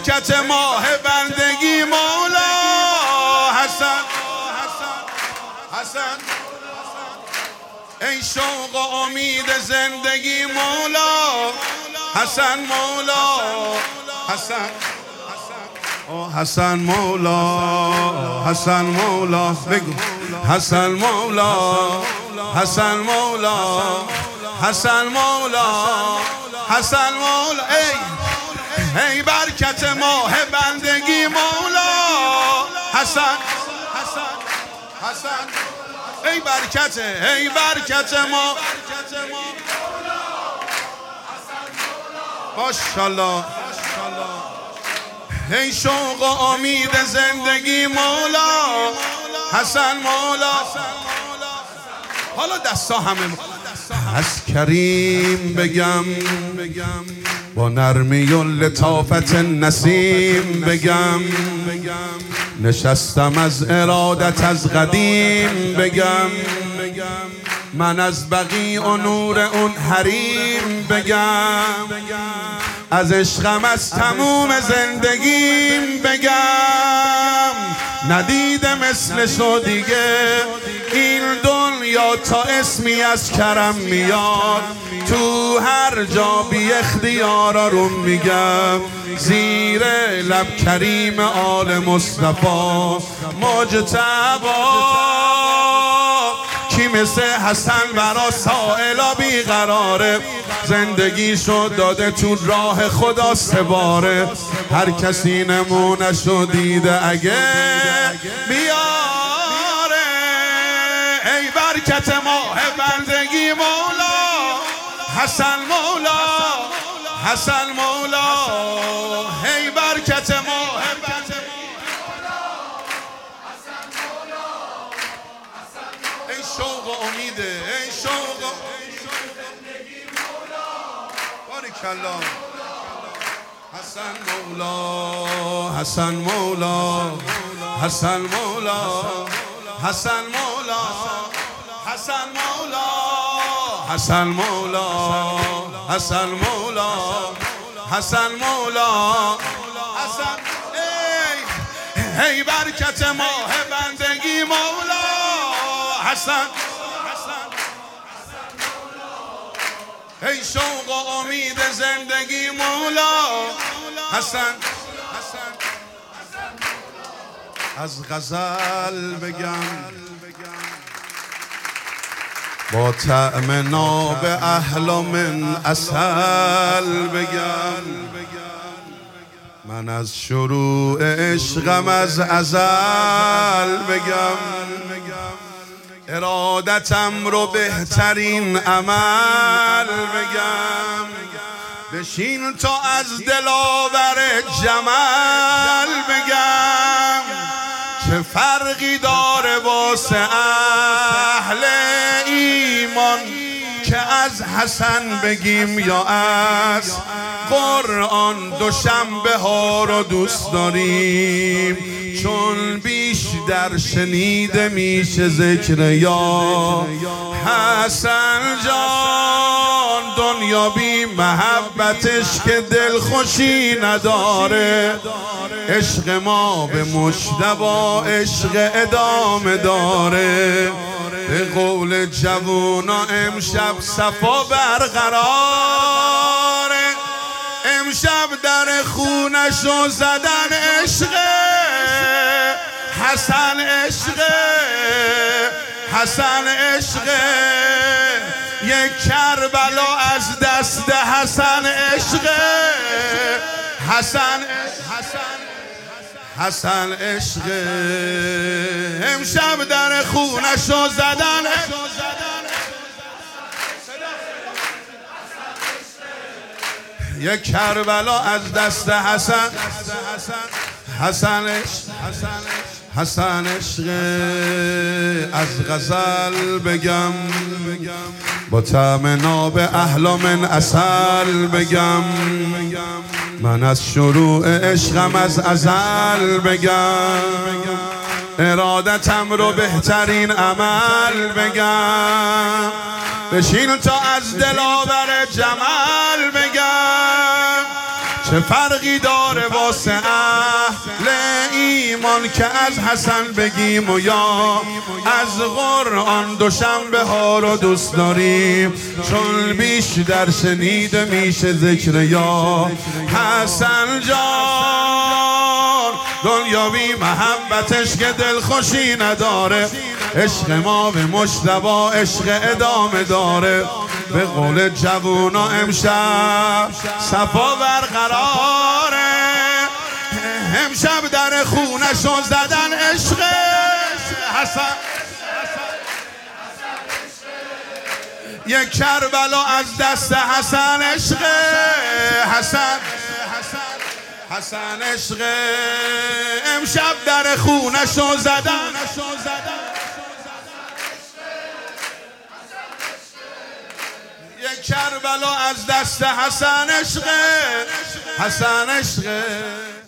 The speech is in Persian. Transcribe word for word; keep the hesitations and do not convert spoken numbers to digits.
برکت ماه بندگی مولا حسن حسن ای شوق و امید زندگی مولا حسن مولا حسن حسن مولا حسن مولا بگو حسن مولا حسن مولا حسن مولا حسن مولا ای ای برکت ماه بندگی مولا حسن حسن حسن ای برکت ای برکت ما ماشاءالله ای شوق و امید زندگی مولا حسن مولا حالا دستا همه از کریم بگم با نرمی و لطافت نسیم بگم نشستم از ارادت از قدیم بگم من از بقی و نور اون حریم بگم از عشقم از تموم زندگیم بگم ندیده مثلشو دیگه این دنیا تا اسمی از کرم میاد تو هر جا بی اختیار آروم میگم زیر لب کریم آل مصطفی مجتبی کی مثل حسن برا سائلا بیقراره زندگیشو داده تو راه خدا سباره هر کسی نمونشو دیده اگه بیاره ای برکت ماه بندگی مولا حسن مولا حسن مولا ای برکت ماه ای شوق و امیده ای شوق و باریکالله حسن مولا حسن مولا حسن مولا حسن مولا حسن مولا حسن مولا حسن مولا حسن مولا حسن ای ای برکت ماه بندگی مولا حسن ای شوق و امید زندگی مولا حسن از غزل بگم با طعم ناب احلا من عسل بگم من از شروع عشقم از ازل بگم ارادتم رو بهترین عمل بگم بشین تا از دلاور جمال بگم چه فرقی داره واسه اهل ایمان که از حسن بگیم یا از قرآن دوشنبه ها رو دوست داریم چون بیشتر شنیده میشه ذکر یا حسن جان دنیا بی محبتش که دل خوشی نداره عشق ما به مجتبی عشق ادامه داره به قول جوونا امشب صفا برقراره امشب در خونشو زدن عشق حسن عشق حسن عشق یک کربلا از دست حسن عشق حسن حسن حسن عشق امشب در خونشو زدن یک کربلا از دست حسن حسن عشق حسن عشق از غزل بگم با طعم ناب احلا من عسل بگم من از شروع عشقم از ازل بگم ارادتم رو بهترین عمل بگم بشین تا از دلاور جمال بگم چه فرقی داره واسه اهل ایمان که از حسن بگیم و یا از قرآن دوشنبه ها رو دوست داریم، چون بیشتر شنیده میشه ذکر یا حسن جان. دنیا بی محبتش که دلخوشی نداره، عشق ما به مجتبی عشق ادامه داره. به قول جوونا امشب صفا برقراره، امشب در خونشو زدن عشق حسن. یک کربلا از دست حسن عشق حسن، حسن عشق امشب در خونشو زدن. یک کربلا از دست حسن عشق، حسن عشق.